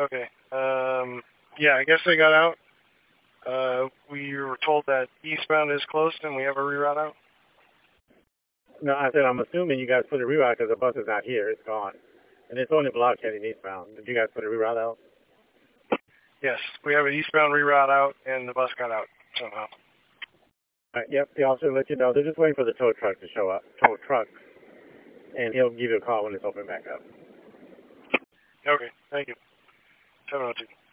Okay. Yeah, I guess they got out. We were told that eastbound is closed and we have a reroute out. No, I said I'm assuming you guys put a reroute because the bus is not here. It's gone. And it's only blocked heading eastbound. Did you guys put a reroute out? Yes, we have an eastbound reroute out and the bus got out somehow. All right, yep, the officer will let you know. They're just waiting for the tow truck to show up. Tow truck. And he'll give you a call when it's open back up. Okay, thank you. 702.